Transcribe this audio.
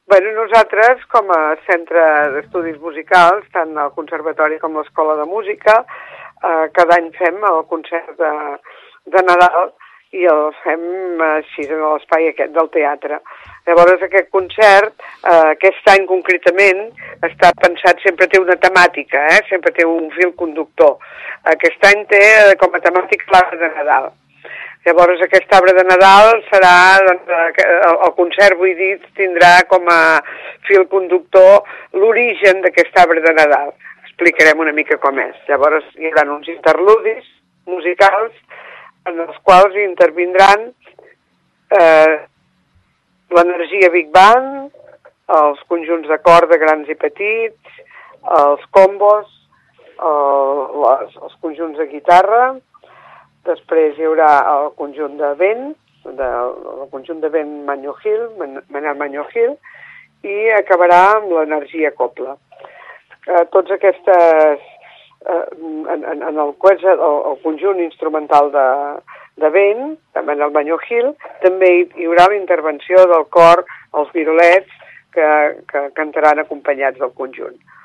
Nosaltres, com a centre d'estudis musicals, tant al Conservatori com a l'Escola de Música, cada any fem el concert de Nadal i el fem així en l'espai aquest del teatre. Llavors aquest concert, aquest any concretament, està pensat, sempre té una temàtica, sempre té un fil conductor. Aquest any té com a temàtica l'arbre de Nadal. Llavors aquest arbre de Nadal serà, el concert, vull dir, tindrà com a fil conductor l'origen d'aquest arbre de Nadal. Explicarem una mica com és. Llavors hi haurà uns interludis musicals en els quals intervindran l'energia Big Bang, els conjunts de corda grans i petits, els combos, els conjunts de guitarra. Després hi haurà el conjunt de vent, Manyo Hill, Manel Manyo Hill, i acabarà amb l'energia copla. Tots aquestes, en el conjunt instrumental de vent, de Manel Manyo Hill, també hi haurà la intervenció del cor, els virolets, que cantaran acompanyats del conjunt.